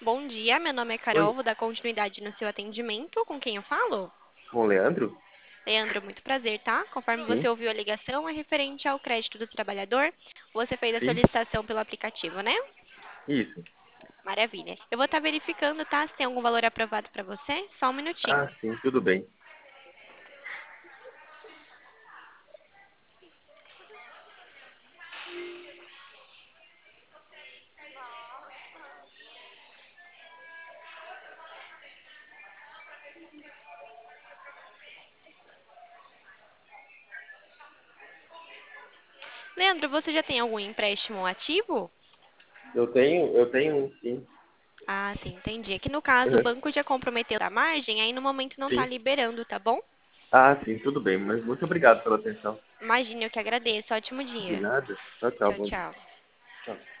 Bom dia, meu nome é Carol, Oi, vou dar continuidade no seu atendimento. Com quem eu falo? com o Leandro? Leandro, muito prazer, tá? Conforme você Sim, ouviu a ligação, é referente ao crédito do trabalhador. Você fez a sim, solicitação pelo aplicativo, né? isso. Maravilha. Eu vou estar verificando, tá? Se tem algum valor aprovado para você. Só um minutinho. Ah, sim, tudo bem. Leandro, você já tem algum empréstimo ativo? Eu tenho um, sim. Ah, sim, entendi. Aqui no caso, o banco já comprometeu a margem, aí no momento não está Sim. liberando, tá bom? Ah, sim, tudo bem. Mas muito obrigado pela atenção. Imagine, eu que agradeço. Ótimo De dia. nada. Tchau, tchau. Tchau, Bom dia. tchau. Tchau.